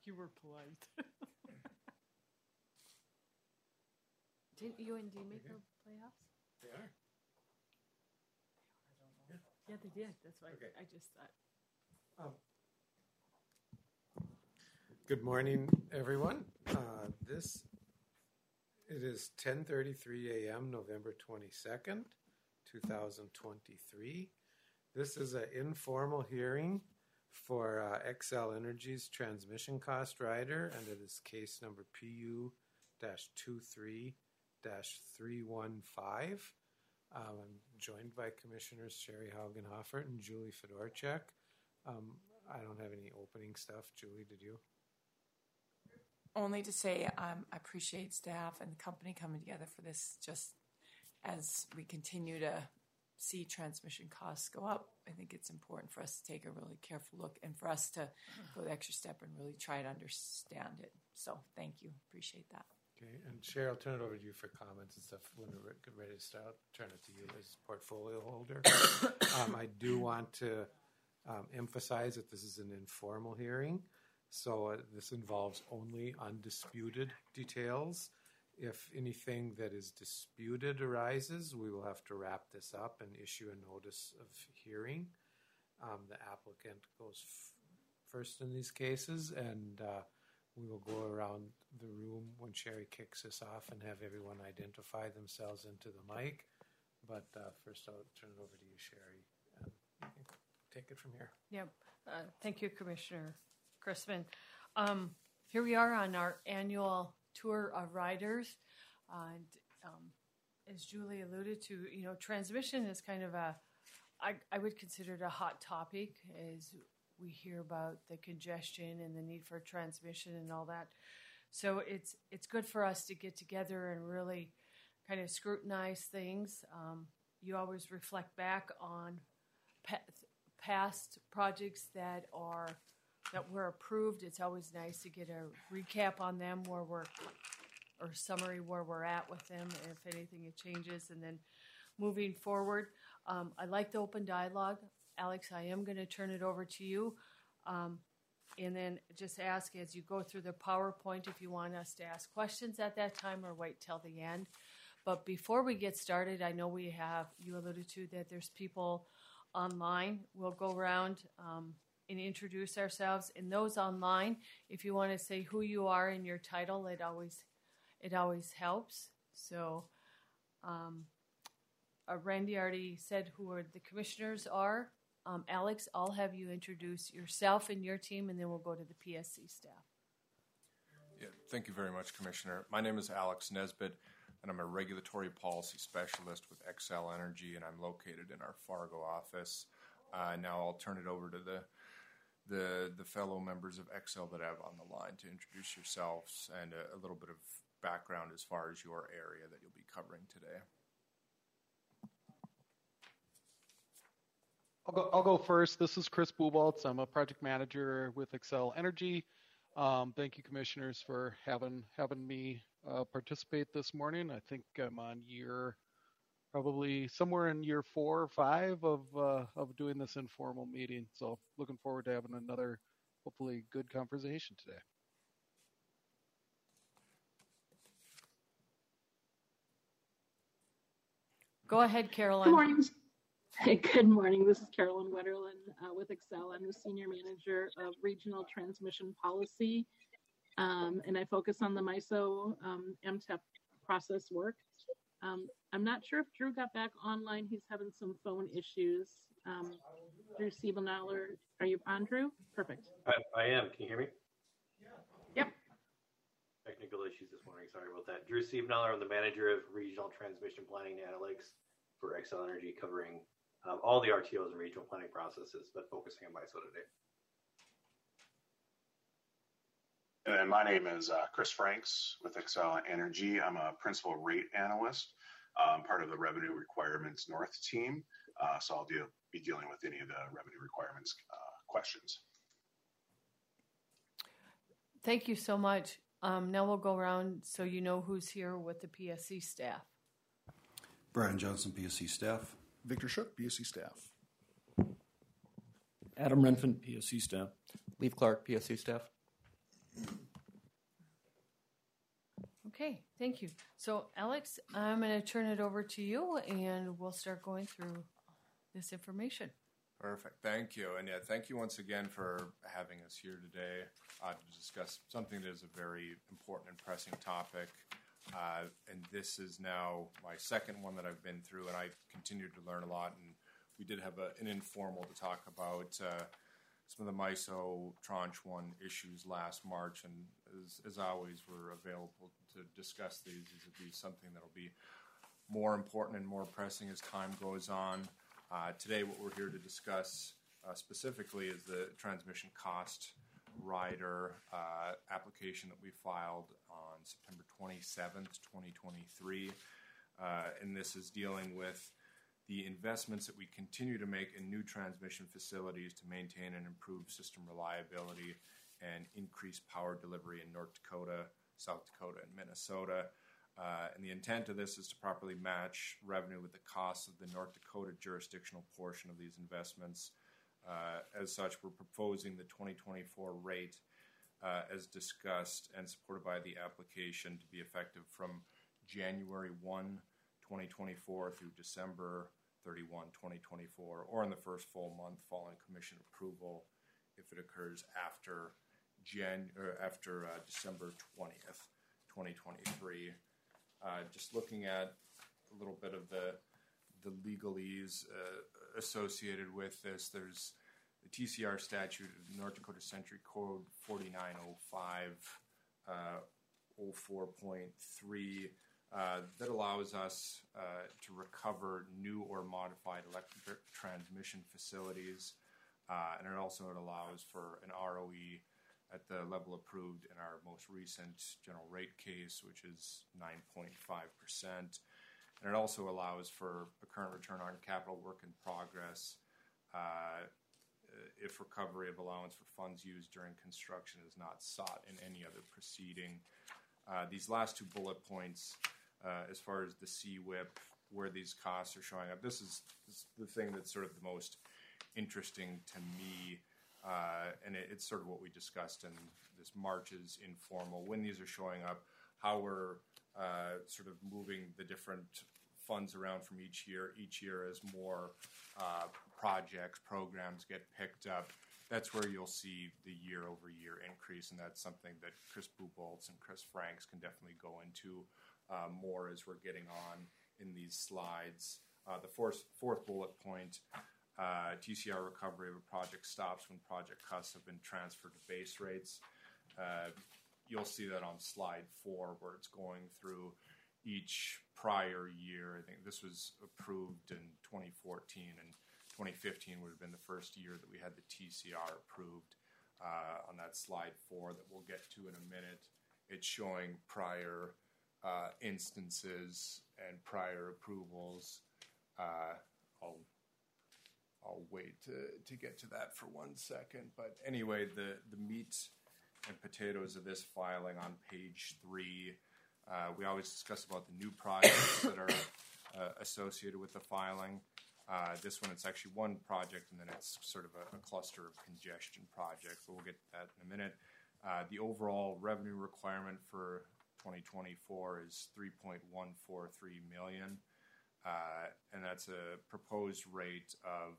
You were polite. Didn't UND make the playoffs? They are. Yeah, they did. That's why Okay. I just thought. Good morning, everyone. It is 10:33 a.m., November 22nd, 2023. This is an informal hearing for Xcel Energy's transmission cost rider, and it is case number PU-23-315. I'm joined by Commissioners Sherry Haugenhofer and Julie Fedorchak. I don't have any opening stuff. Julie, did you? Only to say I appreciate staff and the company coming together for this. Just as we continue to see transmission costs go up, I think it's important for us to take a really careful look and for us to go the extra step and really try to understand it. So thank you. Appreciate that. Okay, and Sherry, I'll turn it over to you for comments and stuff when we're ready to start. Turn it to you as portfolio holder. I do want to emphasize that this is an informal hearing. So this involves only undisputed details. If anything that is disputed arises, we will have to wrap this up and issue a notice of hearing. The applicant goes first in these cases, and we will go around the room when Sherry kicks us off and have everyone identify themselves into the mic. But first I'll turn it over to you, Sherry, and you can take it from here. Yep. Thank you, Commissioner Chrisman. Here we are on our annual tour of riders. And as Julie alluded to, transmission is kind of I would consider it a hot topic as we hear about the congestion and the need for transmission and all that. So it's good for us to get together and really kind of scrutinize things. You always reflect back on past projects that were approved. It's always nice to get a recap on them or summary where we're at with them, if anything it changes, and then moving forward. I like the open dialogue. Alex, I am going to turn it over to you, and then just ask as you go through the PowerPoint if you want us to ask questions at that time or wait till the end. But before we get started, I know you alluded to that there's people online. We'll go around and introduce ourselves. And those online, if you want to say who you are and your title, it always helps. So Randy already said who the commissioners are. Alex, I'll have you introduce yourself and your team, and then we'll go to the PSC staff. Yeah, thank you very much, Commissioner. My name is Alex Nesbitt, and I'm a regulatory policy specialist with Xcel Energy, and I'm located in our Fargo office. Now I'll turn it over to the fellow members of Xcel that I have on the line to introduce yourselves and a little bit of background as far as your area that you'll be covering today. I'll go first. This is Chris Buboltz. I'm a project manager with Xcel Energy. Thank you, commissioners, for having me participate this morning. I think I'm on probably somewhere in year 4 or 5 of doing this informal meeting. So looking forward to having another, hopefully, good conversation today. Go ahead, Carolyn. Good morning. Good morning. This is Carolyn Wetterlin with Xcel. I'm the Senior Manager of Regional Transmission Policy, and I focus on the MISO MTEP process work. I'm not sure if Drew got back online. He's having some phone issues. Drew Siebelnauer, are you on, Drew? Perfect. I am. Can you hear me? Yep. Technical issues this morning. Sorry about that. Drew Siebelnauer, I'm the Manager of Regional Transmission Planning and Analytics for Xcel Energy, covering all the RTOs and regional planning processes, but focusing on MISO today. And my name is Chris Franks with Xcel Energy. I'm a principal rate analyst, part of the Revenue Requirements North team. So I'll be dealing with any of the revenue requirements questions. Thank you so much. Now we'll go around so you know who's here with the PSC staff. Brian Johnson, PSC staff. Victor Shook, PSC staff. Adam Renfin, PSC staff. Leif Clark, PSC staff. Okay, thank you. So, Alex, I'm going to turn it over to you, and we'll start going through this information. Perfect. Thank you. And thank you once again for having us here today to discuss something that is a very important and pressing topic. And this is now my second one that I've been through, and I continue to learn a lot. And we did have an informal to talk about some of the MISO Tranche 1 issues last March. And as always, we're available to discuss these. These will be something that will be more important and more pressing as time goes on. Today, what we're here to discuss specifically is the transmission cost rider application that we filed on September 27th, 2023. And this is dealing with the investments that we continue to make in new transmission facilities to maintain and improve system reliability and increase power delivery in North Dakota, South Dakota, and Minnesota. And the intent of this is to properly match revenue with the costs of the North Dakota jurisdictional portion of these investments. As such, we're proposing the 2024 rate as discussed and supported by the application to be effective from January 1, 2024 through December 31, 2024, or in the first full month following Commission approval if it occurs after December 20th, 2023. Just looking at a little bit of the legalese associated with this, there's the TCR statute, North Dakota Century Code 4905, 04.3, that allows us to recover new or modified electric transmission facilities, and it also allows for an ROE at the level approved in our most recent general rate case, which is 9.5%. And it also allows for a current return on capital work in progress if recovery of allowance for funds used during construction is not sought in any other proceeding. These last two bullet points, as far as the CWIP, where these costs are showing up, this is the thing that's sort of the most interesting to me. And it's sort of what we discussed in this March's informal, when these are showing up, how we're sort of moving the different funds around from each year as more projects, programs get picked up. That's where you'll see the year-over-year increase, and that's something that Chris Buboltz and Chris Franks can definitely go into more as we're getting on in these slides. The fourth bullet point, TCR recovery of a project stops when project costs have been transferred to base rates. You'll see that on slide 4 where it's going through each prior year. I think this was approved in 2014, and 2015 would have been the first year that we had the TCR approved. On that slide 4 that we'll get to in a minute, it's showing prior instances and prior approvals. I'll wait to get to that for 1 second. But anyway, the meat and potatoes of this filing on page 3, we always discuss about the new projects that are associated with the filing. This one, it's actually one project, and then it's sort of a cluster of congestion projects, but we'll get to that in a minute. The overall revenue requirement for 2024 is $3.143 million. And that's a proposed rate of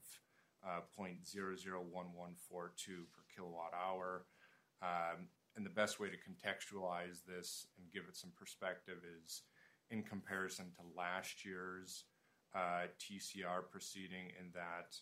0.001142 per kilowatt hour. And the best way to contextualize this and give it some perspective is in comparison to last year's TCR proceeding, in that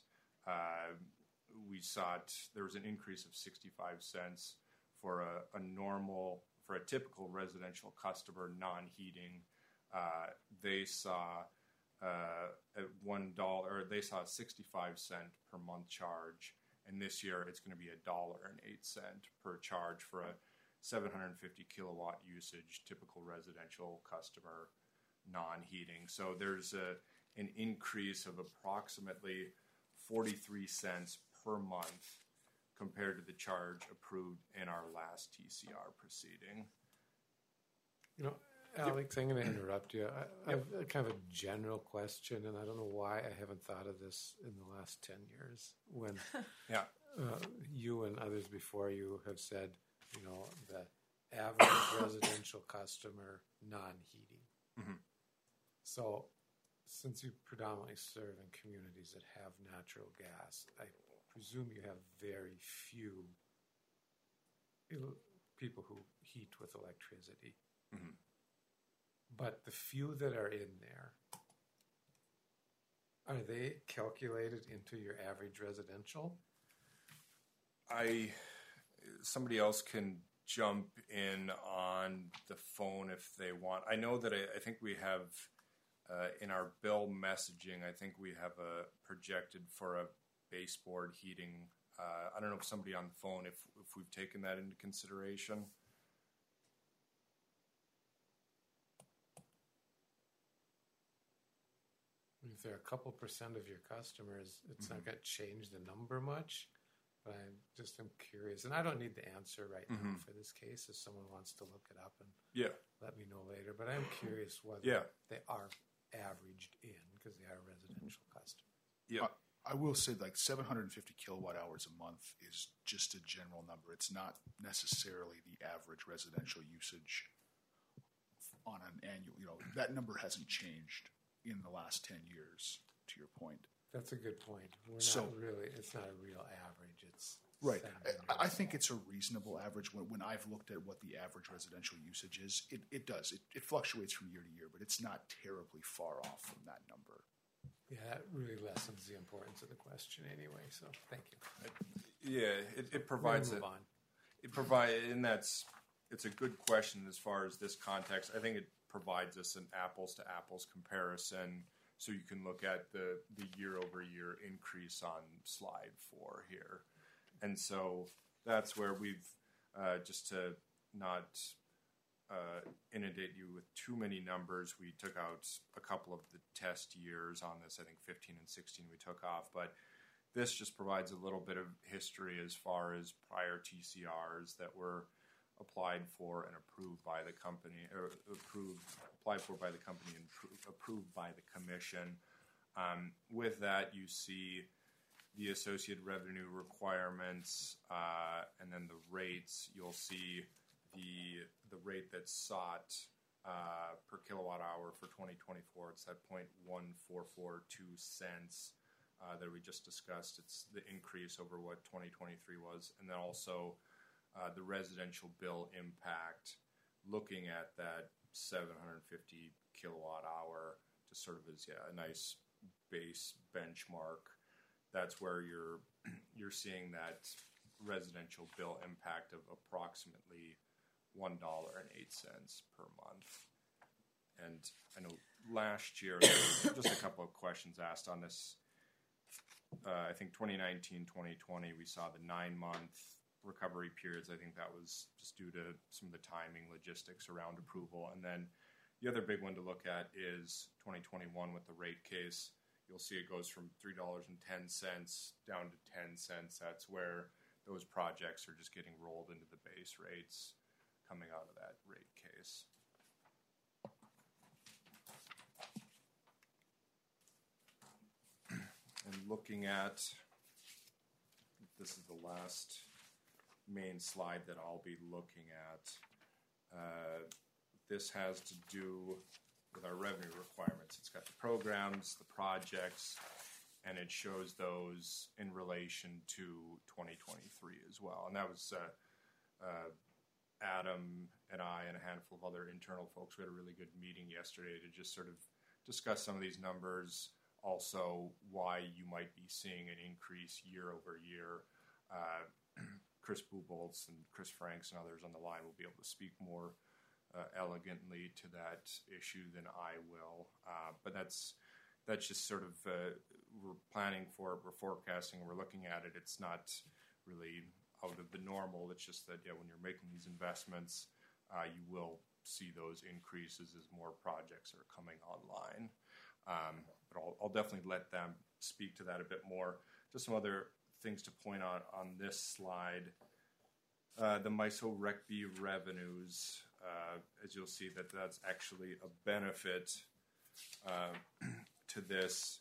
there was an increase of 65 cents for a typical residential customer, non-heating. They saw at $1, they saw a 65-cent per month charge, and this year it's going to be $1.08 per charge for a 750 kilowatt usage typical residential customer, non-heating. So there's an increase of approximately 43 cents per month compared to the charge approved in our last TCR proceeding. Alex, I'm going to interrupt you. I have a kind of a general question, and I don't know why I haven't thought of this in the last 10 years when you and others before you have said, the average residential customer, non-heating. Mhm. So, since you predominantly serve in communities that have natural gas, I presume you have very few people who heat with electricity. Mhm. But the few that are in there, are they calculated into your average residential? Somebody else can jump in on the phone if they want. I know that I think we have in our bill messaging, I think we have a projected for a baseboard heating. I don't know if somebody on the phone, if we've taken that into consideration. If there are a couple percent of your customers, it's not going to change the number much. But I'm curious, and I don't need the answer right now for this case. If someone wants to look it up and let me know later, but I'm curious whether they are averaged in because they are residential customers. Yeah, I will say like 750 kilowatt hours a month is just a general number. It's not necessarily the average residential usage on an annual. You know, that number hasn't changed in the last 10 years. To your point. That's a good point. It's not a real average. It's right. I think it's a reasonable average. When I've looked at what the average residential usage is, it does. It fluctuates from year to year, but it's not terribly far off from that number. Yeah, that really lessens the importance of the question anyway, so thank you. Yeah, it provides move on. And it's a good question as far as this context. I think it provides us an apples to apples comparison. So you can look at the year-over-year increase on slide 4 here. And so that's where we've, just to not inundate you with too many numbers, we took out a couple of the test years on this. I think 15 and 16 we took off. But this just provides a little bit of history as far as prior TCRs that were applied for and approved by the company, or applied for by the company and approved by the commission. With that, you see the associated revenue requirements, and then the rates. You'll see the rate that's sought per kilowatt hour for 2024. It's that 0.1442 cents that we just discussed. It's the increase over what 2023 was, and then also the residential bill impact, looking at that 750 kilowatt hour to serve as a nice base benchmark. That's where you're seeing that residential bill impact of approximately $1.08 per month. And I know last year there were just a couple of questions asked on this. I think 2019, 2020, we saw the 9-month recovery periods. I think that was just due to some of the timing logistics around approval. And then the other big one to look at is 2021 with the rate case. You'll see it goes from $3.10 down to 10 cents. That's where those projects are just getting rolled into the base rates coming out of that rate case. And looking at, this is the last main slide that I'll be looking at. This has to do with our revenue requirements. It's got the programs, the projects, and it shows those in relation to 2023 as well. And that was Adam and I and a handful of other internal folks. We had a really good meeting yesterday to just sort of discuss some of these numbers, also why you might be seeing an increase year over year. Chris Buboltz and Chris Franks and others on the line will be able to speak more elegantly to that issue than I will. But that's just sort of, we're planning for it, we're forecasting, we're looking at it. It's not really out of the normal. It's just that, when you're making these investments, you will see those increases as more projects are coming online. But I'll definitely let them speak to that a bit more. Just some other things to point out on this slide. The MISO RECB revenues, as you'll see, that's actually a benefit to this.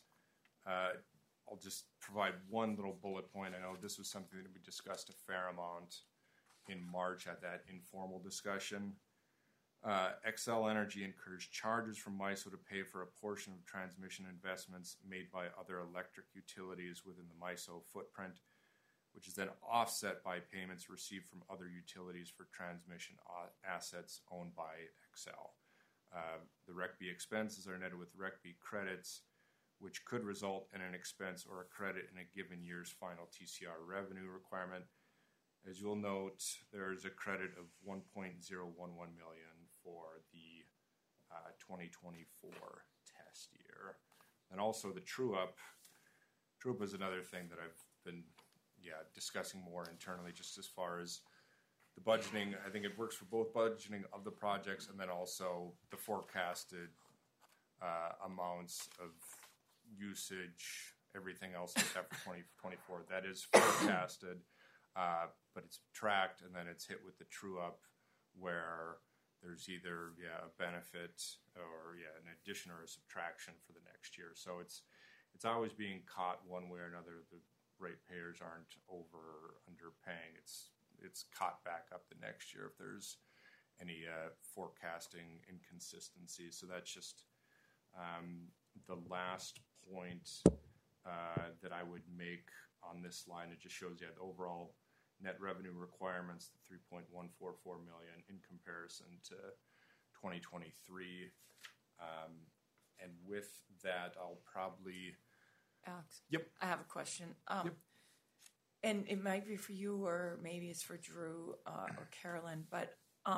I'll just provide one little bullet point. I know this was something that we discussed a fair amount in March at that informal discussion. Xcel Energy incurs charges from MISO to pay for a portion of transmission investments made by other electric utilities within the MISO footprint, which is then offset by payments received from other utilities for transmission assets owned by Xcel. The RECB expenses are netted with RECB credits, which could result in an expense or a credit in a given year's final TCR revenue requirement. As you'll note, there's a credit of $1.011 million for the 2024 test year. And also the true-up. True-up is another thing that I've been discussing more internally, just as far as the budgeting. I think it works for both budgeting of the projects and then also the forecasted amounts of usage, everything else except for 2024. That is forecasted, but it's tracked and then it's hit with the true-up where there's either a benefit or an addition or a subtraction for the next year. So it's always being caught one way or another. The ratepayers aren't underpaying. It's caught back up the next year if there's any forecasting inconsistency. So that's just the last point that I would make on this line. It just shows the overall net revenue requirements, the $3.144 million in comparison to 2023. And with that, I'll probably... Alex? Yep. I have a question. Yep. And it might be for you or maybe it's for Drew or Carolyn, but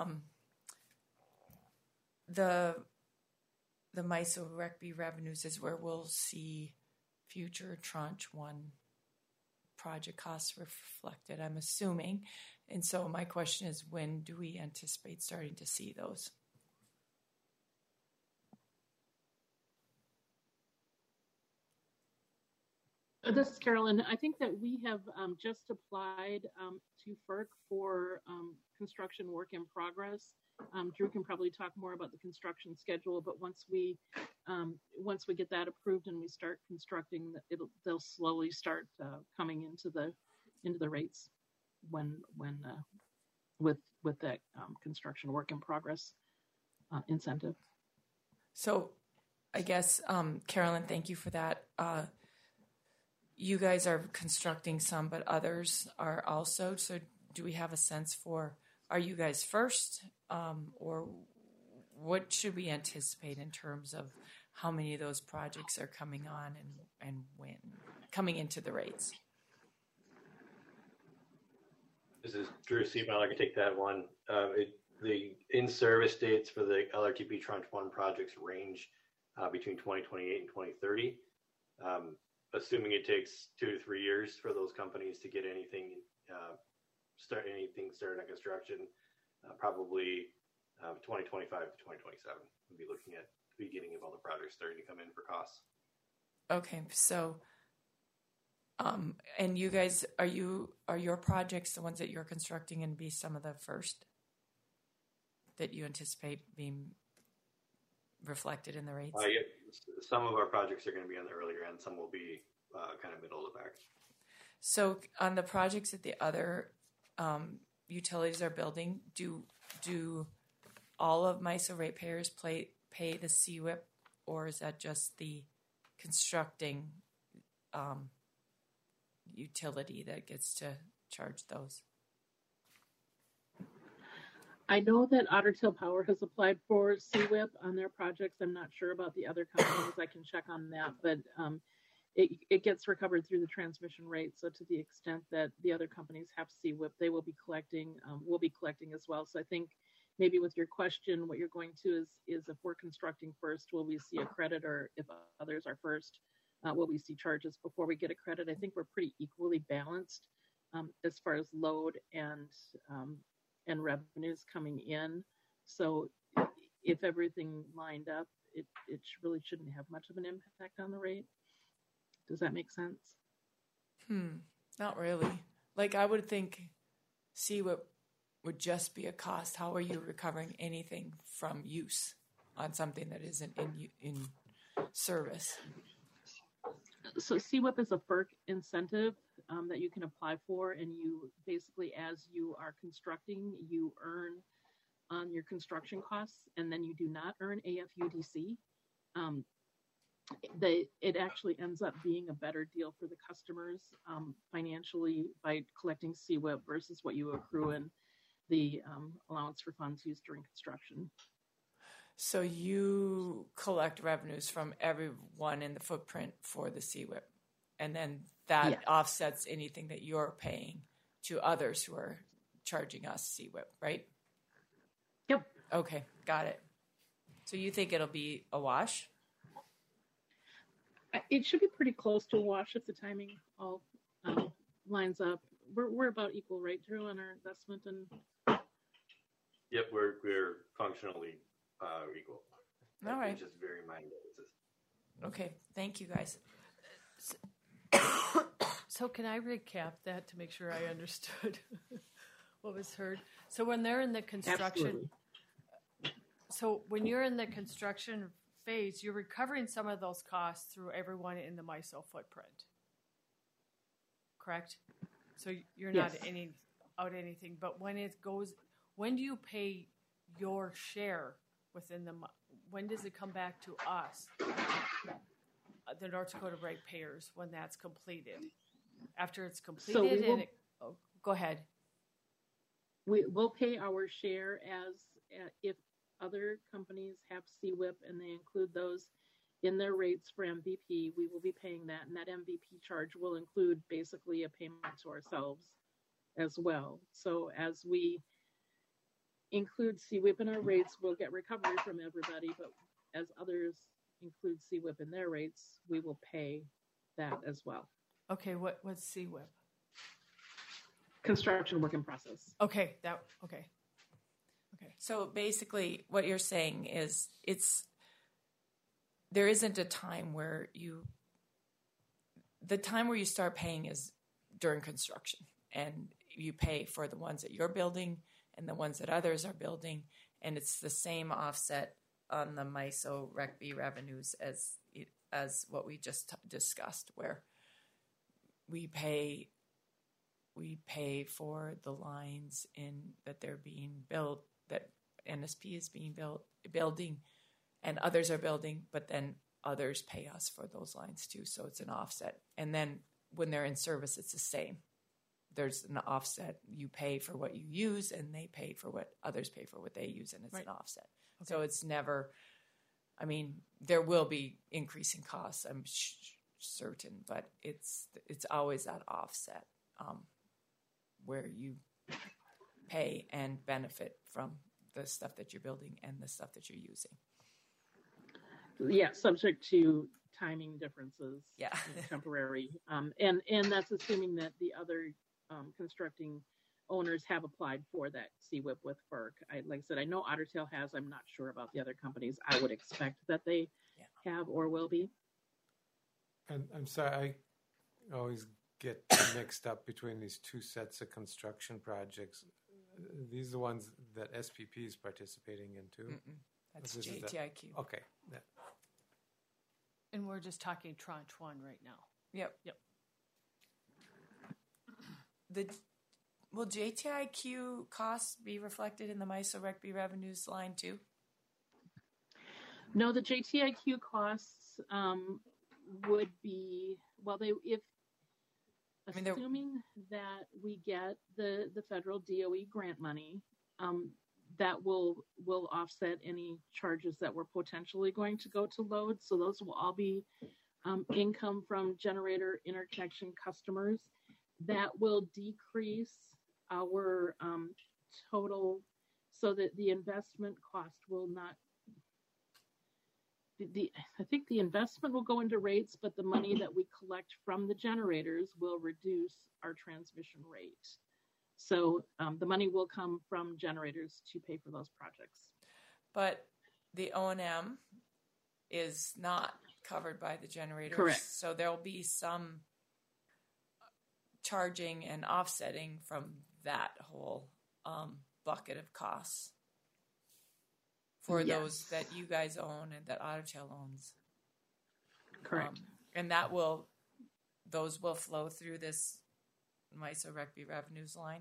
the MISO RECB revenues is where we'll see future Tranche 1 project costs reflected, I'm assuming. And so my question is, when do we anticipate starting to see those? This is Carolyn. I think that we have just applied to FERC for construction work in progress. Drew can probably talk more about the construction schedule, but once we get that approved and we start constructing, they'll slowly start coming into the rates with that construction work in progress incentive. So, I guess Carolyn, thank you for that. You guys are constructing some, but others are also. So do we have a sense for, are you guys first? Or what should we anticipate in terms of how many of those projects are coming on and when? Coming into the rates? This is Drew Siebel. I can take that one. The in-service dates for the LRTP Tranche 1 projects range between 2028 and 2030. Assuming it takes 2 to 3 years for those companies to get anything started on construction, probably 2025 to 2027. We'll be looking at the beginning of all the projects starting to come in for costs. Okay, so and you guys, are your projects, the ones that you're constructing, and be some of the first that you anticipate being reflected in the rates? Some of our projects are going to be on the earlier end. Some will be kind of middle to back. So on the projects that the other utilities are building, do all of MISO ratepayers pay the CWIP, or is that just the constructing utility that gets to charge those? I know that Otter Tail Power has applied for CWIP on their projects. I'm not sure about the other companies. I can check on that, but it gets recovered through the transmission rate. So to the extent that the other companies have CWIP, they will be collecting. We'll be collecting as well. So I think maybe with your question, what you're going to is if we're constructing first, will we see a credit, or if others are first, will we see charges before we get a credit? I think we're pretty equally balanced as far as load and revenues coming in. So if everything lined up, it really shouldn't have much of an impact on the rate. Does that make sense? Not really. Like, I would think CWIP would just be a cost. How are you recovering anything from use on something that isn't in service? So CWIP is a FERC incentive. that you can apply for, and you basically, as you are constructing, you earn on your construction costs, and then you do not earn AFUDC. It actually ends up being a better deal for the customers financially by collecting CWIP versus what you accrue in the allowance for funds used during construction. So you collect revenues from everyone in the footprint for the CWIP, and then that offsets anything that you're paying to others who are charging us CWIP, right? Yep. Okay, got it. So you think it'll be a wash? It should be pretty close to a wash if the timing all lines up. We're about equal, right, Drew, on our investment and. Yep, we're functionally equal. All right. Just very minor differences. Okay, thank you guys. So can I recap that to make sure I understood what was heard? So when they're in the construction, so when you're in the construction phase, you're recovering some of those costs through everyone in the MISO footprint, correct? So you're not out anything, but when it goes, when do you pay your share within when does it come back to us, the North Dakota ratepayers, when that's completed? After it's completed, go ahead. We will pay our share as if other companies have CWIP and they include those in their rates for MVP, we will be paying that, and that MVP charge will include basically a payment to ourselves as well. So as we include CWIP in our rates, we'll get recovery from everybody, but as others include CWIP in their rates, we will pay that as well. Okay, what's CWIP? Construction work in process. Okay. So basically what you're saying is there isn't a time where the time where you start paying is during construction, and you pay for the ones that you're building and the ones that others are building, and it's the same offset on the MISO Rec B revenues as what we just discussed, where we pay for the lines that they're being built, that NSP is building, and others are building, but then others pay us for those lines too. So it's an offset. And then when they're in service, it's the same. There's an offset. You pay for what you use, and they pay for what others pay for what they use, and it's an offset. Okay. So it's never, there will be increasing costs, I'm certain, but it's always that offset where you pay and benefit from the stuff that you're building and the stuff that you're using. Yeah, subject to timing differences. Yeah. Temporary. And that's assuming that the other constructing owners have applied for that CWIP with FERC. Like I said, I know Otter Tail has. I'm not sure about the other companies. I would expect that they have or will be. And I'm sorry, I always get mixed up between these two sets of construction projects. These are the ones that SPP is participating in too? That's JTIQ. Okay. Yeah. And we're just talking tranche one right now. Yep. Will JTIQ costs be reflected in the MISO Rec B revenues line too? No, the JTIQ costs would be, assuming that we get the federal DOE grant money, that will offset any charges that were potentially going to go to load. So those will all be income from generator interconnection customers. That will decrease our total, so that the investment cost will not. I think the investment will go into rates, but the money that we collect from the generators will reduce our transmission rate. So the money will come from generators to pay for those projects. But the O&M is not covered by the generators. Correct. So there'll be some charging and offsetting from that whole bucket of costs for those that you guys own and that Otter Tail owns. Correct. And those will flow through this MISO RECB revenues line?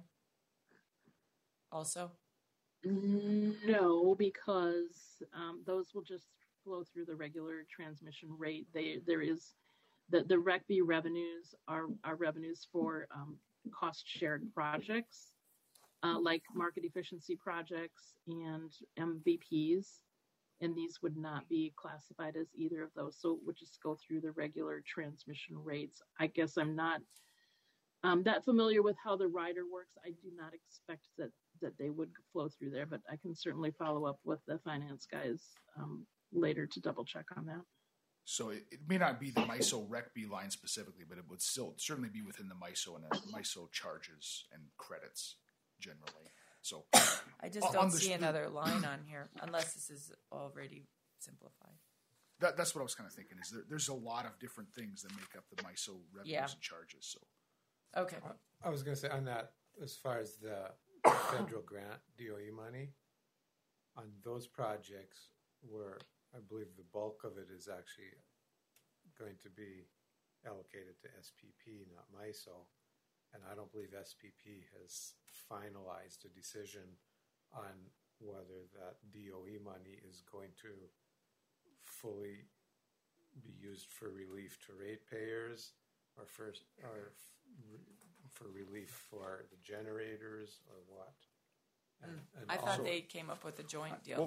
Also? No, because those will just flow through the regular transmission rate. There is the RECB revenues are revenues for cost shared projects like market efficiency projects and MVPs, and these would not be classified as either of those. So it would just go through the regular transmission rates. I guess I'm not that familiar with how the rider works. I do not expect that they would flow through there, but I can certainly follow up with the finance guys later to double check on that. So it may not be the MISO RECB line specifically, but it would still certainly be within the MISO and the MISO charges and credits generally. So I just don't see another line on here unless this is already simplified. That's what I was kind of thinking. Is there's a lot of different things that make up the MISO revenues and charges. So okay, I was going to say on that, as far as the federal grant DOE money, on those projects where I believe the bulk of it is actually going to be allocated to SPP, not MISO. And I don't believe SPP has finalized a decision on whether that DOE money is going to fully be used for relief to ratepayers or for relief for the generators or what. And I thought they came up with a joint deal.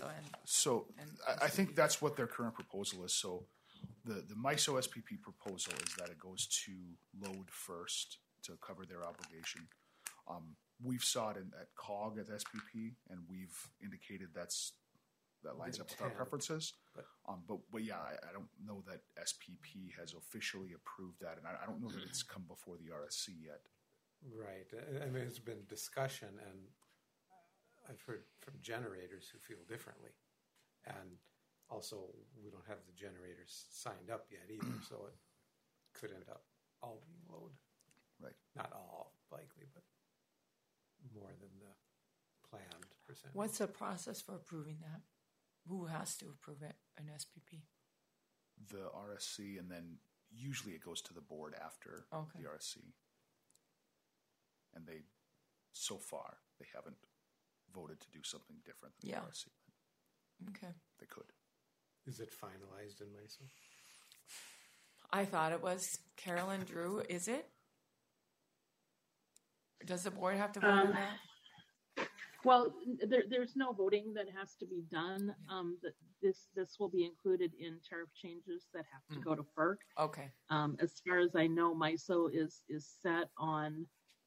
I think that's what their current proposal is. So the MISO SPP proposal is that it goes to load first to cover their obligation. We've saw it at COG at SPP, and we've indicated that lines up with our preferences. But yeah, I don't know that SPP has officially approved that, and I don't know that it's come before the RSC yet. Right. I mean, there's been discussion, and I've heard from generators who feel differently. And also, we don't have the generators signed up yet either, so it could end up all being load. Right. Not all, likely, but more than the planned percentage. What's the process for approving that? Who has to approve it? An SPP? The RSC, and then usually it goes to the board after the RSC. And so far, they haven't voted to do something different than the RSC. Okay. They could. Is it finalized in MISO? I thought it was. Carolyn, Drew, is it? Does the board have to vote on that? Well, there's no voting that has to be done. This will be included in tariff changes that have to go to FERC. Okay. As far as I know, MISO is set on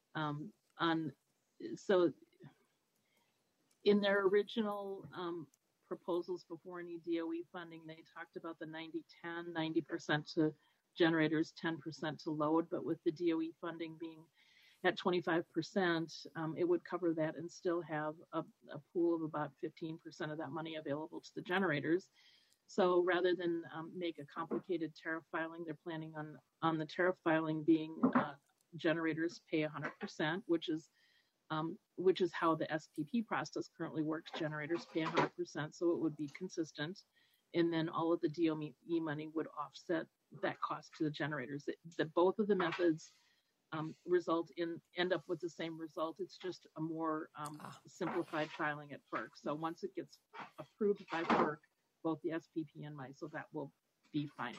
so in their original proposals before any DOE funding, they talked about the 90-10, 90% to generators, 10% to load, but with the DOE funding being at 25%, it would cover that and still have a pool of about 15% of that money available to the generators. So rather than make a complicated tariff filing, they're planning on the tariff filing being generators pay 100%, which is how the SPP process currently works. Generators pay 100%, so it would be consistent. And then all of the DOE money would offset that cost to the generators. Both of the methods end up with the same result. It's just a more simplified filing at FERC. So once it gets approved by FERC, both the SPP and MISO, that will be final.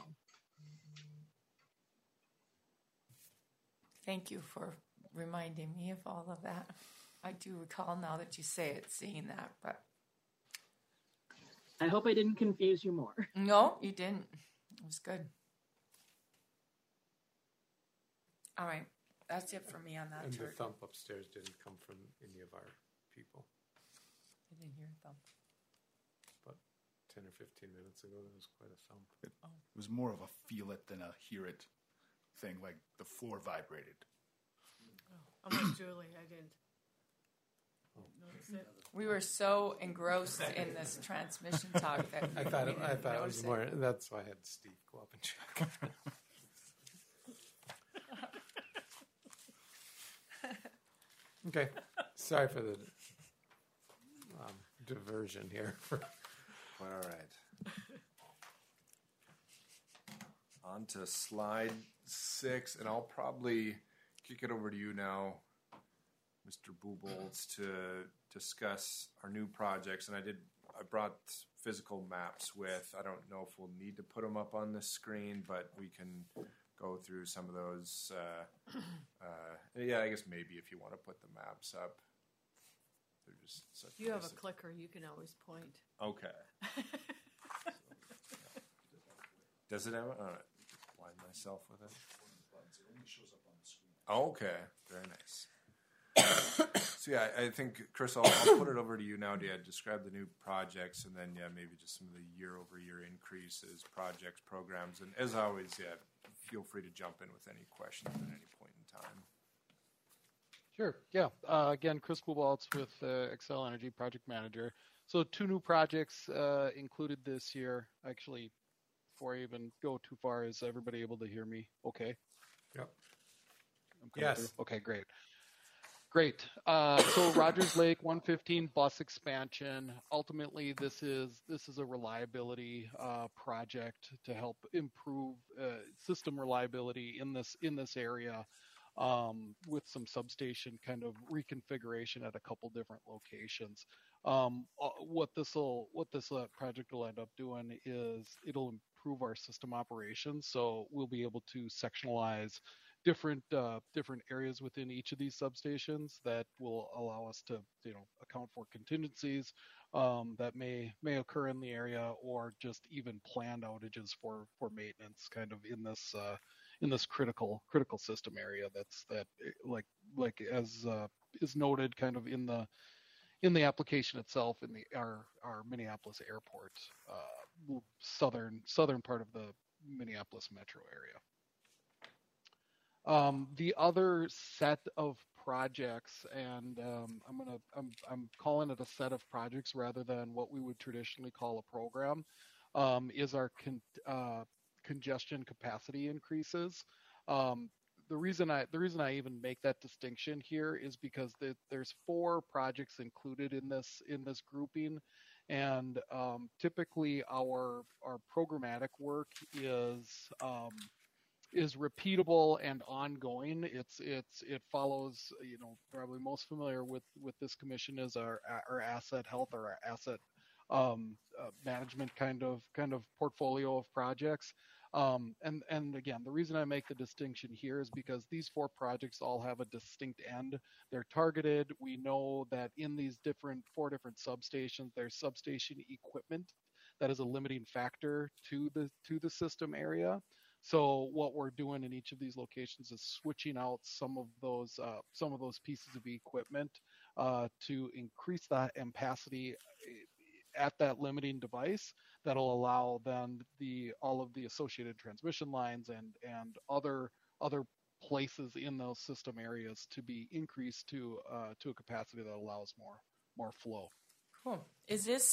Thank you for reminding me of all of that. I do recall now that you say it, seeing that, but I hope I didn't confuse you more. No, you didn't. It was good. All right. That's it for me on that. And the thump upstairs didn't come from any of our people. I didn't hear a thump. But 10 or 15 minutes ago, there was quite a thump. It was more of a feel it than a hear it thing, like the floor vibrated. I'm like Julie, I didn't notice it. We were so engrossed in this transmission talk that I thought it was more. That's why I had Steve go up and check. Okay, sorry for the diversion here. All right. On to slide 6, and I'll probably kick it over to you now, Mr. Bubolz, to discuss our new projects. And I brought physical maps with. I don't know if we'll need to put them up on the screen, but we can go through some of those. Yeah, I guess maybe if you want to put the maps up. They're just such You have a basic- clicker, you can always point. Okay. Does it have? Blind myself with it. Okay, very nice. So yeah, I think Chris, I'll put it over to you now to describe the new projects, and then maybe just some of the year-over-year increases, projects, programs, and as always, feel free to jump in with any questions at any point in time. Sure. Yeah. Again, Chris Bubolz with Xcel Energy Project Manager. So 2 new projects included this year. Actually, before I even go too far, is everybody able to hear me okay? Yep. Yes. Yes. Okay, great. Great. So Rogers Lake 115 bus expansion. Ultimately, this is a reliability project to help improve system reliability in this area, with some substation kind of reconfiguration at a couple different locations. What this project will end up doing is it'll improve our system operations. So we'll be able to sectionalize different areas within each of these substations that will allow us to account for contingencies that may occur in the area, or just even planned outages for maintenance kind of in this critical system area that like as is noted kind of in the application itself in our Minneapolis airport, southern part of the Minneapolis metro area. The other set of projects, and I'm calling it a set of projects rather than what we would traditionally call a program, is our congestion capacity increases. The reason I even make that distinction here is because there's 4 projects included in this grouping, and typically our programmatic work is repeatable and ongoing. It follows, probably most familiar with this commission is our asset health or our asset management kind of portfolio of projects. And again, the reason I make the distinction here is because these 4 projects all have a distinct end. They're targeted. We know that in these 4 different substations, there's substation equipment that is a limiting factor to the system area. So what we're doing in each of these locations is switching out some of those pieces of equipment to increase the ampacity at that limiting device. That'll allow then all of the associated transmission lines and other places in those system areas to be increased to a capacity that allows more flow. Cool. Is this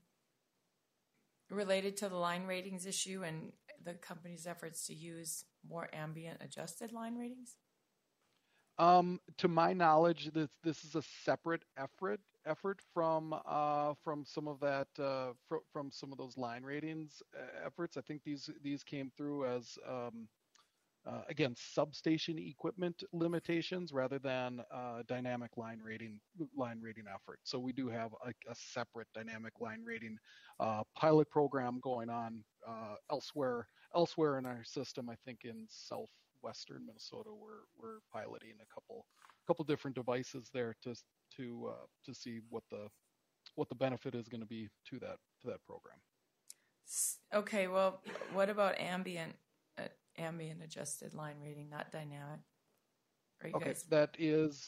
related to the line ratings issue and the company's efforts to use more ambient adjusted line ratings? To my knowledge, this is a separate effort from some of that from some of those line ratings efforts. I think these came through as again substation equipment limitations rather than dynamic line rating effort. So we do have a separate dynamic line rating pilot program going on elsewhere in our system. I think in southwestern Minnesota, we're piloting a couple different devices there to see what the benefit is going to be to that program. Okay, well, what about ambient adjusted line rating, not dynamic? Are you guys... that is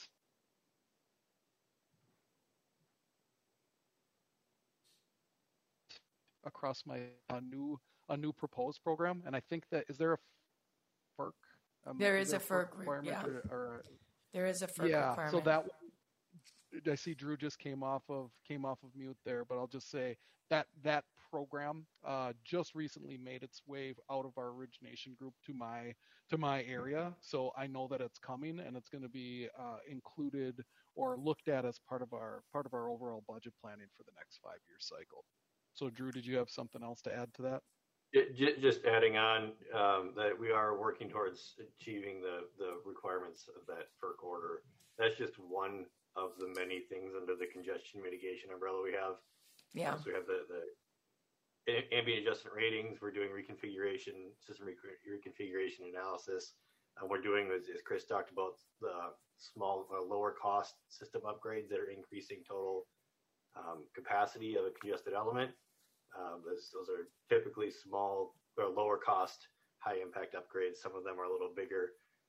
across my new proposed program, and I think that is there a FERC? There is a FERC requirement. Yeah. There is a FERC requirement. So that I see Drew just came off of mute there, but I'll just say that program just recently made its way out of our origination group to my area. So I know that it's coming, and it's going to be included or looked at as part of our overall budget planning for the next 5-year cycle. So Drew, did you have something else to add to that? Just adding on that we are working towards achieving the requirements of that FERC order. That's just one of the many things under the congestion mitigation umbrella we have. Yeah. So we have the ambient adjustment ratings. We're doing system reconfiguration analysis. We're doing, as Chris talked about, the small, lower cost system upgrades that are increasing total capacity of a congested element. Those are typically small or lower cost, high impact upgrades. Some of them are a little bigger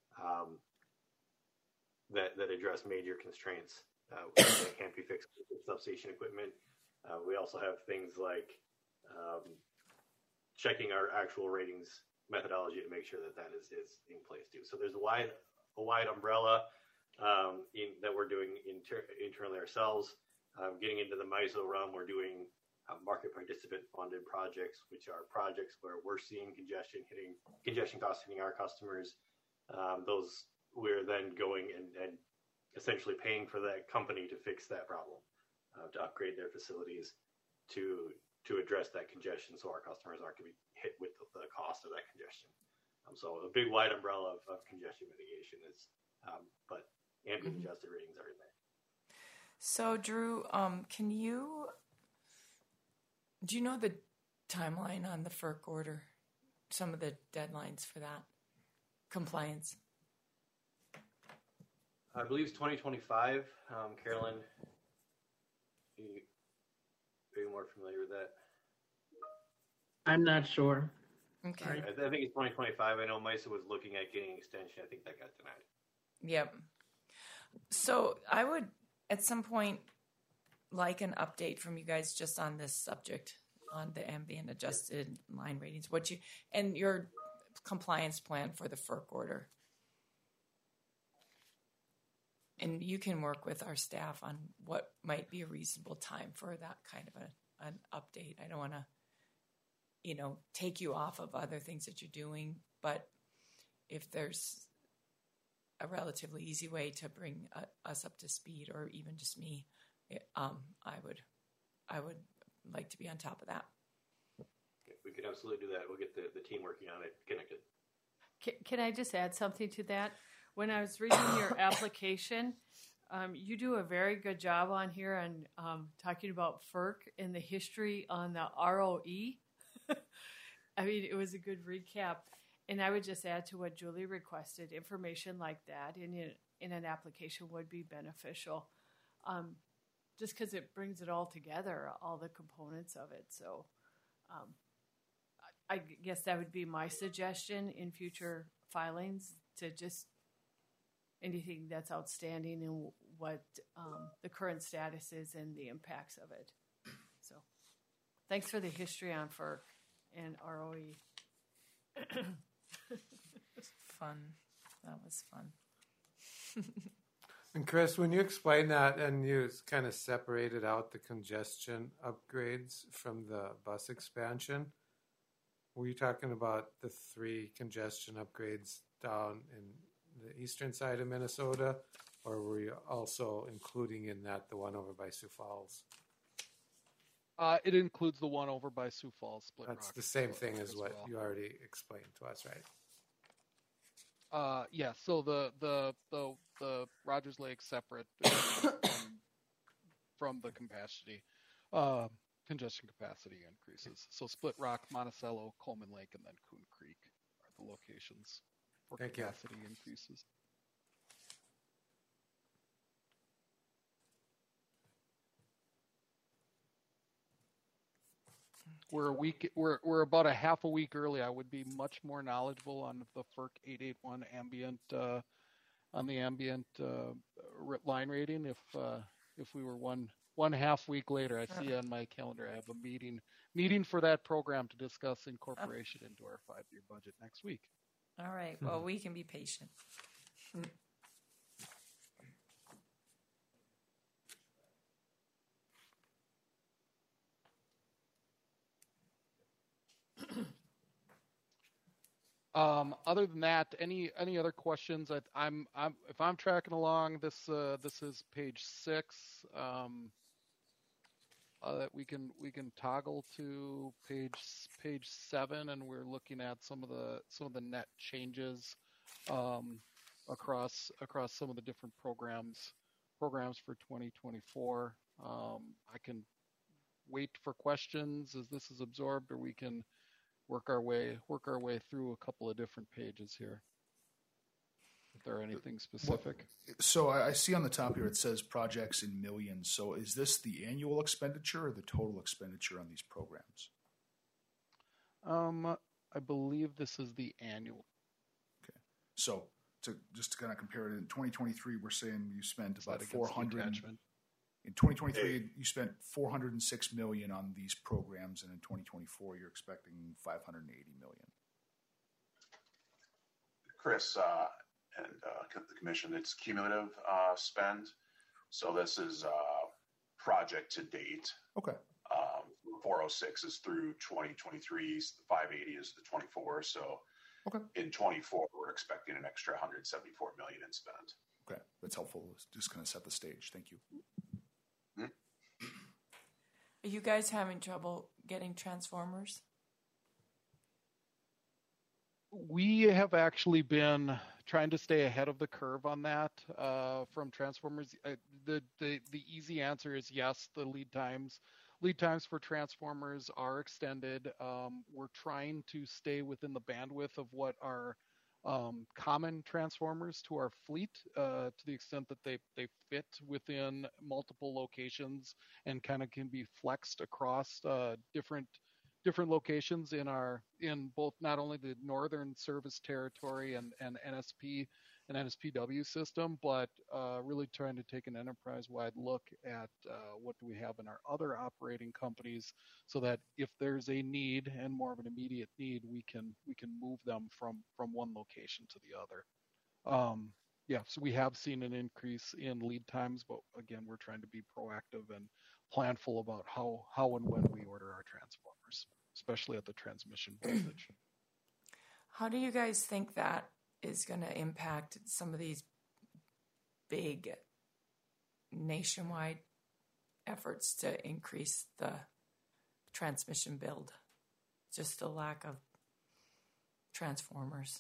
that address major constraints that can't be fixed with substation equipment. We also have things like checking our actual ratings methodology to make sure that is in place too. So there's a wide umbrella that we're doing internally ourselves. Getting into the MISO realm, we're doing market participant funded projects, which are projects where we're seeing congestion costs hitting our customers. Those we're then going and essentially paying for that company to fix that problem, to upgrade their facilities to address that congestion, so our customers aren't going to be hit with the cost of that congestion. So a big wide umbrella of congestion mitigation is, but ambient adjusted ratings are in there. So Drew, do you know the timeline on the FERC order? Some of the deadlines for that compliance? I believe it's 2025. Carolyn, are you more familiar with that? I'm not sure. Okay. I think it's 2025. I know MISO was looking at getting an extension. I think that got denied. Yep. So I would, at some point, like an update from you guys just on this subject, on the ambient adjusted line ratings, and your compliance plan for the FERC order. And you can work with our staff on what might be a reasonable time for that kind of an update. I don't want to, take you off of other things that you're doing, but if there's a relatively easy way to bring us up to speed, or even just me, I would like to be on top of that. We could absolutely do that. We'll get the team working on it connected. Can I just add something to that? When I was reading your application, you do a very good job on here on talking about FERC and the history on the ROE. I mean, it was a good recap. And I would just add to what Julie requested, information like that in an application would be beneficial, just because it brings it all together, all the components of it. So I guess that would be my suggestion in future filings, to just anything that's outstanding and what the current status is and the impacts of it. So thanks for the history on FERC and ROE. Fun. That was fun. And Chris, when you explained that and you kind of separated out the congestion upgrades from the bus expansion, were you talking about the 3 congestion upgrades down in the eastern side of Minnesota, or were you also including in that the one over by Sioux Falls? It includes the one over by Sioux Falls, Split Rock. That's the same thing as what you already explained to us, right? Yeah. So the Rogers Lake separate from the congestion capacity increases. So Split Rock, Monticello, Coleman Lake, and then Coon Creek are the locations for capacity increases. We're about a half a week early. I would be much more knowledgeable on the FERC 881 ambient on the ambient line rating if we were one half week later. I see on my calendar I have a meeting for that program to discuss incorporation into our 5-year budget next week. All right. Well, we can be patient. Other than that, any other questions? If I'm tracking along, this is page 6. that we can toggle to page 7, and we're looking at some of the net changes across some of the different programs for 2024. I can wait for questions as this is absorbed, or we can work our way through a couple of different pages here. If there are anything specific. So I see on the top here it says projects in millions. So is this the annual expenditure or the total expenditure on these programs? I believe this is the annual. Okay. So just to kind of compare it, in 2023, we're saying you spent about 400. In 2023, you spent $406 million on these programs, and in 2024, you're expecting $580 million. Chris, and the commission, it's cumulative spend. So this is project to date. Okay. 406 is through 2023. 580 is the 24. So okay. In 24, we're expecting an extra 174 million in spend. Okay, that's helpful. Just going to set the stage. Thank you. Hmm? Are you guys having trouble getting transformers? We have actually been trying to stay ahead of the curve on that from transformers. The easy answer is yes. The lead times for transformers are extended. We're trying to stay within the bandwidth of what are common transformers to our fleet, to the extent that they fit within multiple locations and kind of can be flexed across different locations in both not only the northern service territory and NSP and NSPW system, but really trying to take an enterprise-wide look at what do we have in our other operating companies, so that if there's a need and more of an immediate need, we can move them from one location to the other. So we have seen an increase in lead times, but again, we're trying to be proactive and planful about how and when we order our transformers, especially at the transmission voltage. How do you guys think that is going to impact some of these big nationwide efforts to increase the transmission build? Just the lack of transformers.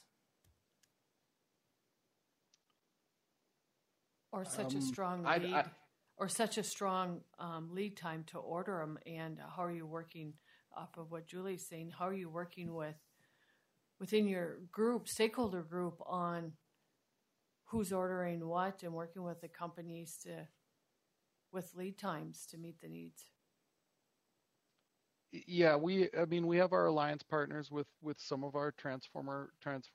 Or such a strong lead, or such a strong lead time to order them. And how are you working off of what Julie's saying? How are you working within your group, stakeholder group, on who's ordering what and working with the companies with lead times to meet the needs? Yeah, we have our alliance partners with some of our transformer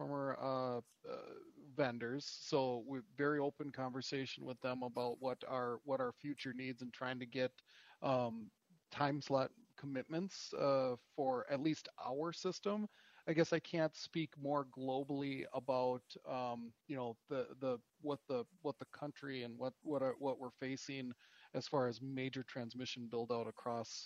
vendors. So we're very open conversation with them about what our future needs, and trying to get time slot commitments for at least our system. I guess I can't speak more globally about what the country and what we're facing as far as major transmission build out across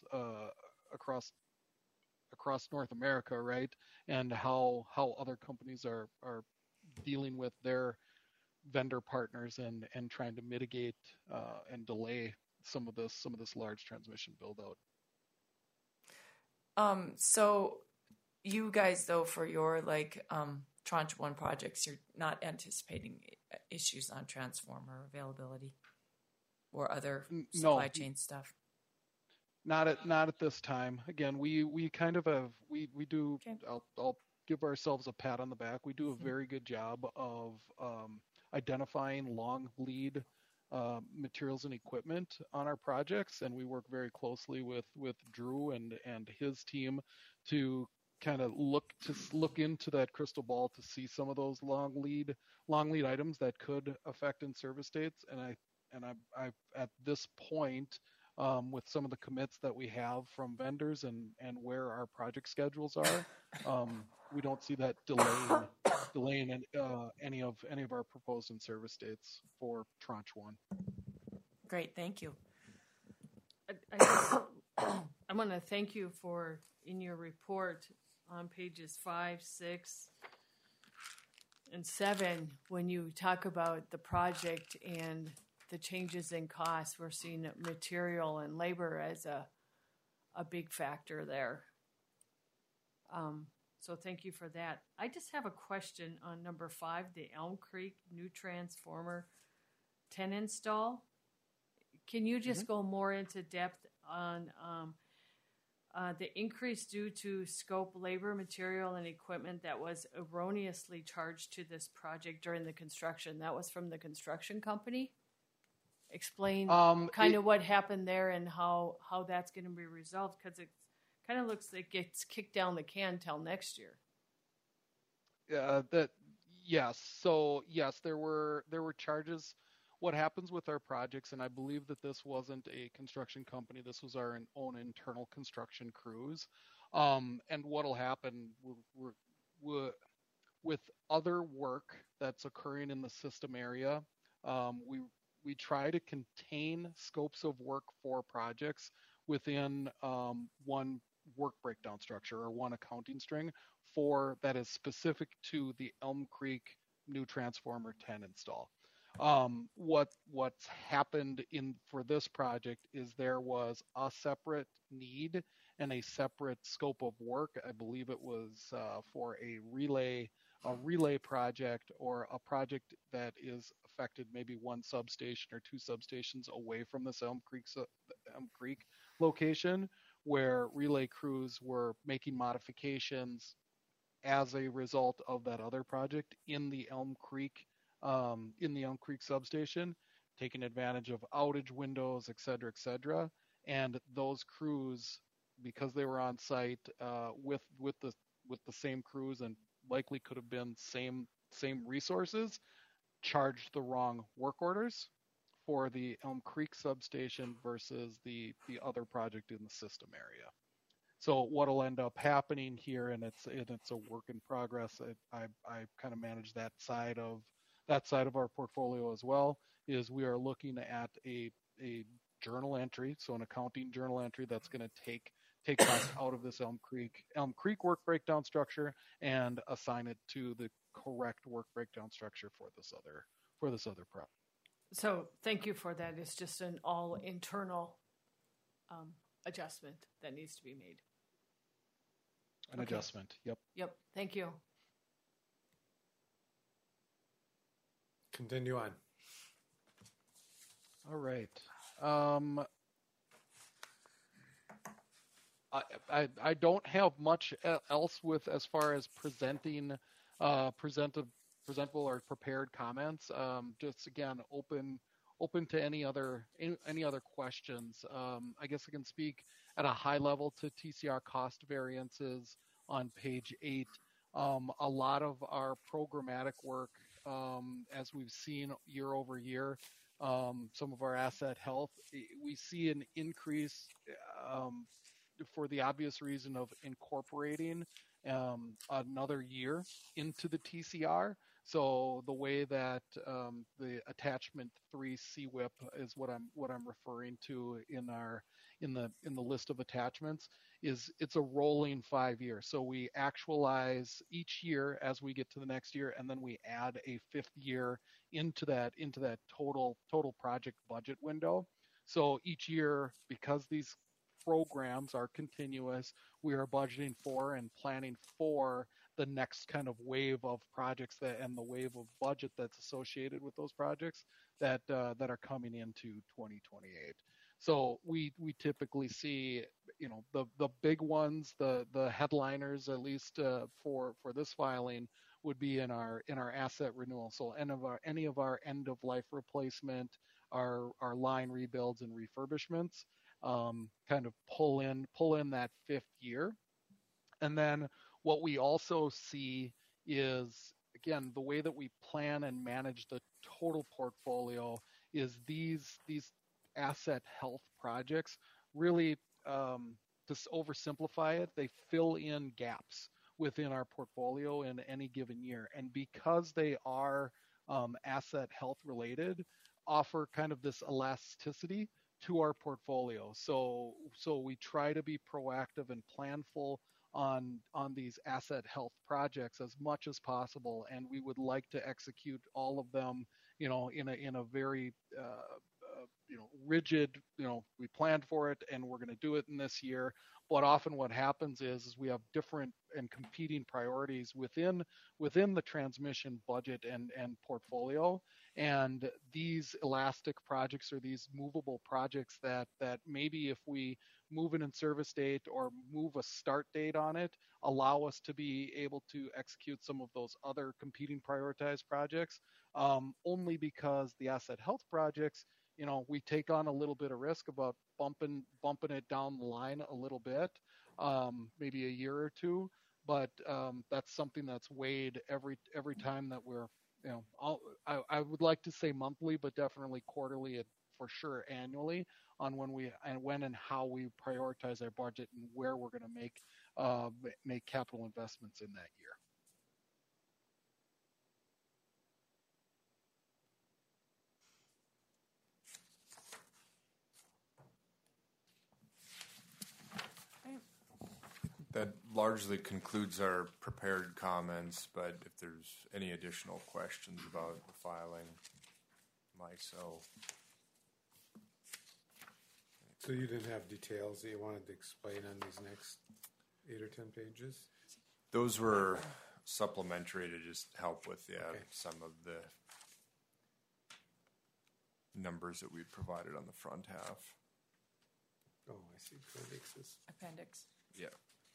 North America, right? And how other companies are dealing with their vendor partners and trying to mitigate and delay some of this large transmission build out. So you guys, though, for your Tranche 1 projects, you're not anticipating issues on transformer availability or other supply chain stuff? Not at this time. Again, we kind of have we do. Okay. I'll give ourselves a pat on the back. We do a very good job of identifying long lead materials and equipment on our projects, and we work very closely with Drew and his team to kind of look into that crystal ball to see some of those long lead items that could affect in-service dates. And I at this point, with some of the commits that we have from vendors and where our project schedules are, we don't see that delaying any of our proposed in-service dates for Tranche 1. Great, thank you. I want to thank you for, in your report on pages 5, 6, and 7, when you talk about the project and the changes in costs, we're seeing material and labor as a big factor there. So thank you for that. I just have a question on number 5, the Elm Creek new transformer 10 install. Can you just go more into depth on the increase due to scope, labor, material, and equipment that was erroneously charged to this project during the construction? That was from the construction company? Explain kind of what happened there and how that's going to be resolved, because it kind of looks like it's kicked down the can till next year. Yes. So yes, there were charges. What happens with our projects, and I believe that this wasn't a construction company, this was our own internal construction crews. And what'll happen with other work that's occurring in the system area, we try to contain scopes of work for projects within one work breakdown structure or one accounting string for that is specific to the Elm Creek new transformer 10 install. What's happened for this project is there was a separate need and a separate scope of work. I believe it was for a relay project, or a project that is affected maybe one substation or two substations away from this Elm Creek location, where relay crews were making modifications as a result of that other project in the Elm Creek substation, taking advantage of outage windows, et cetera, and those crews, because they were on site with the same crews and likely could have been same resources, charged the wrong work orders for the Elm Creek substation versus the other project in the system area. So what'll end up happening here, and it's a work in progress. I kind of manage that side of our portfolio as well, is we are looking at a journal entry, so an accounting journal entry that's going to take cost out of this Elm Creek work breakdown structure and assign it to the correct work breakdown structure for this other project. So thank you for that. It's just an all internal adjustment that needs to be made. Adjustment. Yep. Thank you. Continue on. All right. I don't have much else with as far as presentable or prepared comments. Just again, open to any other questions. I guess I can speak at a high level to TCR cost variances on page 8. A lot of our programmatic work, as we've seen year over year, some of our asset health, we see an increase for the obvious reason of incorporating another year into the TCR. So the way that the attachment 3 CWIP is what I'm referring to in the list of attachments, is it's a rolling 5 year. So we actualize each year as we get to the next year, and then we add a 5th year into that total project budget window. So each year, because these programs are continuous, we are budgeting for and planning for the next kind of wave of projects and the wave of budget that's associated with those projects that are coming into 2028. So we typically see, the big ones, the headliners, at least for this filing, would be in our asset renewal. So any of our end of life replacement, our line rebuilds and refurbishments, kind of pull in that 5th year. And then what we also see is, again, the way that we plan and manage the total portfolio is these asset health projects really, to oversimplify it, they fill in gaps within our portfolio in any given year. And because they are asset health related, offer kind of this elasticity to our portfolio. So we try to be proactive and planful on these asset health projects as much as possible, and we would like to execute all of them, in a very rigid, we planned for it and we're going to do it in this year. But often what happens is we have different and competing priorities within the transmission budget and portfolio. And these elastic projects or these movable projects that maybe if we move an in-service date or move a start date on it, allow us to be able to execute some of those other competing prioritized projects, only because the asset health projects, we take on a little bit of risk about bumping it down the line a little bit, maybe a year or two. But that's something that's weighed every time that we're, I would like to say monthly, but definitely quarterly and for sure annually on when and how we prioritize our budget and where we're going to make capital investments in that year. That largely concludes our prepared comments, but if there's any additional questions about the filing, MISO. So you didn't have details that you wanted to explain on these next 8 or 10 pages? Those were supplementary to just help with some of the numbers that we provided on the front half. Oh, I see. Appendix. Yeah.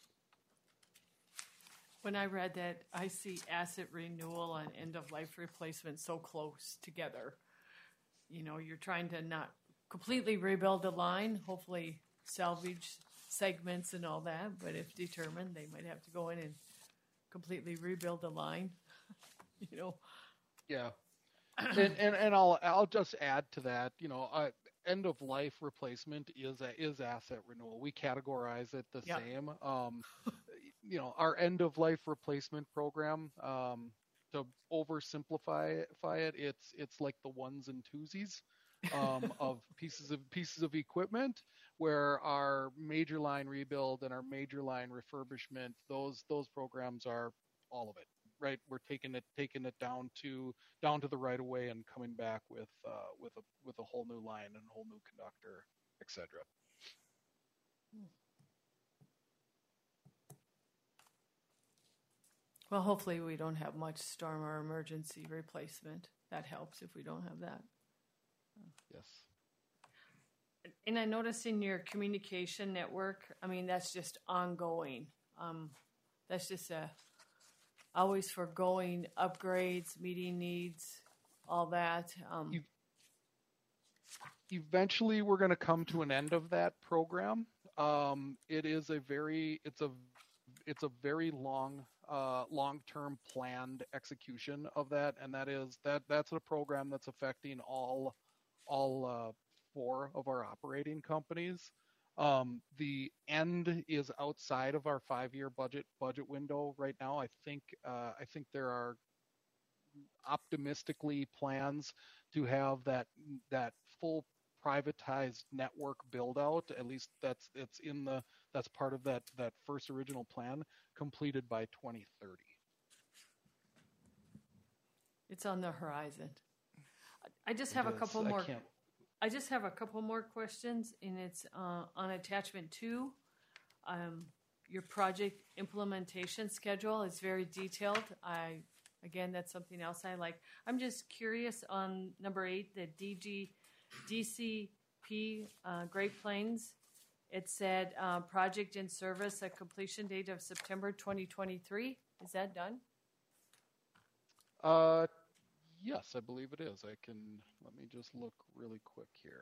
When I read that, I see asset renewal and end-of-life replacement so close together. You're trying to not completely rebuild the line, hopefully salvage segments and all that, but if determined, they might have to go in and completely rebuild the line, Yeah. And I'll just add to that, end of life replacement is asset renewal. We categorize it the same. Our end of life replacement program, to oversimplify it, it's like the ones and twosies of pieces of equipment, where our major line rebuild and our major line refurbishment, those programs are all of it. Right, we're taking it down to the right of way and coming back with a whole new line and a whole new conductor, etc. Well, hopefully we don't have much storm or emergency replacement. That helps if we don't have that. Yes. And I noticed in your communication network, that's just ongoing. That's just always forgoing upgrades, meeting needs, all that. Eventually, we're going to come to an end of that program. It's a very long-term planned execution of that, and that's a program that's affecting all 4 of our operating companies. The end is outside of our 5-year budget window right now. I think there are optimistically plans to have that full privatized network build out. At least that's part of that first original plan, completed by 2030. It's on the horizon. I just have a couple more questions, and it's on attachment 2. Your project implementation schedule is very detailed. Again, that's something else I like. I'm just curious on number 8, the DCP Great Plains. It said project in service, a completion date of September 2023. Is that done? Yes, I believe it is. Let me just look really quick here.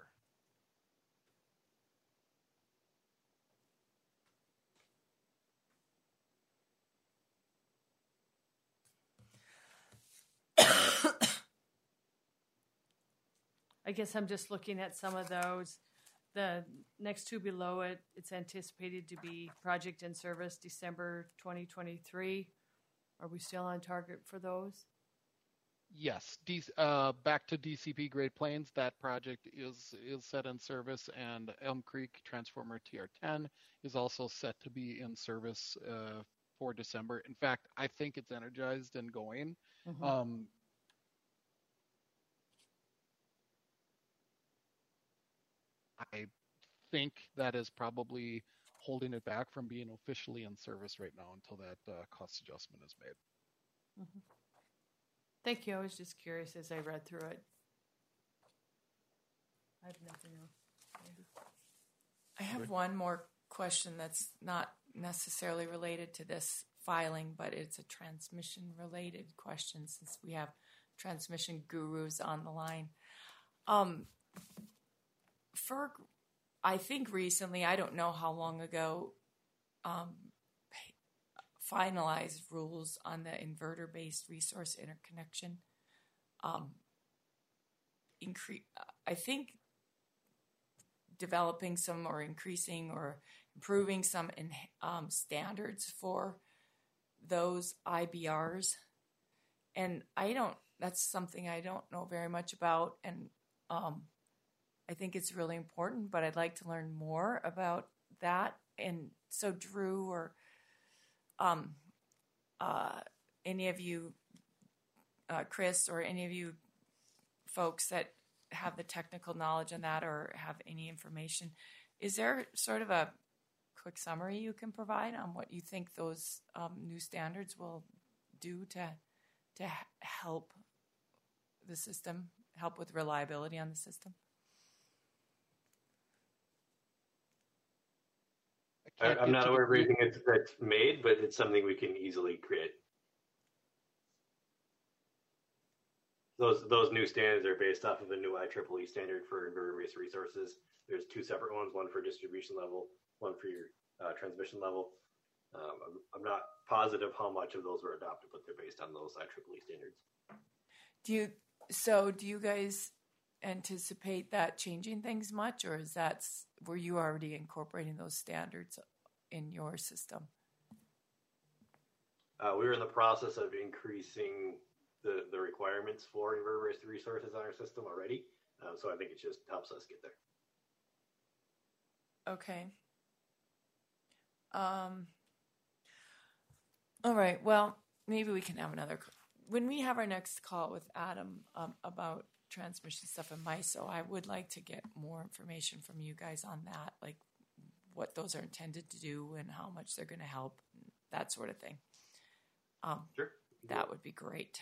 I guess I'm just looking at some of those. The next 2 below it, it's anticipated to be project in service December 2023. Are we still on target for those? Yes. Back to DCP Great Plains, that project is set in service, and Elm Creek Transformer TR10 is also set to be in service for December. In fact, I think it's energized and going. Mm-hmm. think that is probably holding it back from being officially in service right now until that cost adjustment is made. Mm-hmm. Thank you. I was just curious as I read through it. I have nothing else. I have one more question that's not necessarily related to this filing, but it's a transmission-related question since we have transmission gurus on the line. FERC, I think recently, I don't know how long ago, finalized rules on the inverter-based resource interconnection. I think developing some or increasing or improving some standards for those IBRs. And that's something I don't know very much about. And I think it's really important, but I'd like to learn more about that. And so Drew or any of you, Chris, or any of you folks that have the technical knowledge on that or have any information, is there sort of a quick summary you can provide on what you think those new standards will do to help the system, help with reliability on the system? I'm not aware of anything that's made, but it's something we can easily create. Those new standards are based off of a new IEEE standard for inverter-based resources. There's two separate ones, one for distribution level, one for your transmission level. I'm not positive how much of those were adopted, but they're based on those IEEE standards. Do you guys anticipate that changing things much, or were you already incorporating those standards in your system? We were in the process of increasing the requirements for inverter-based resources on our system already, so I think it just helps us get there. Okay. All right. Well, maybe we can have when we have our next call with Adam about transmission stuff in MISO, I would like to get more information from you guys on that, like what those are intended to do and how much they're going to help, that sort of thing. Sure. That would be great.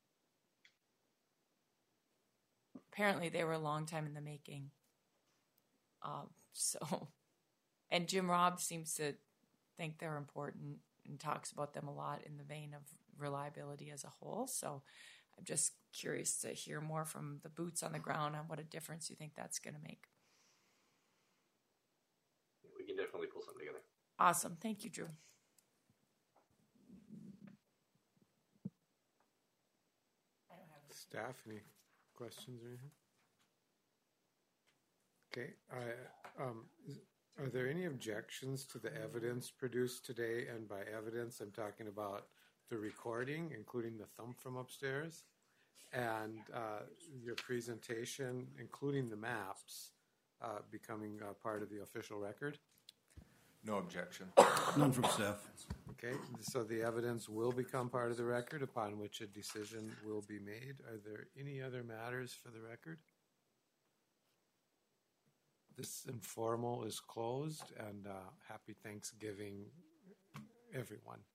Apparently, they were a long time in the making. And Jim Robb seems to think they're important and talks about them a lot in the vein of reliability as a whole. So I'm just curious to hear more from the boots on the ground on what a difference you think that's going to make. We can definitely pull something together. Awesome. Thank you, Drew. Staff, any questions or anything? Okay. Are there any objections to the evidence produced today? And by evidence, I'm talking about the recording, including the thumb from upstairs, and your presentation, including the maps, becoming part of the official record? No objection. None from staff. Okay, so the evidence will become part of the record upon which a decision will be made. Are there any other matters for the record? This informal is closed, and happy Thanksgiving, everyone.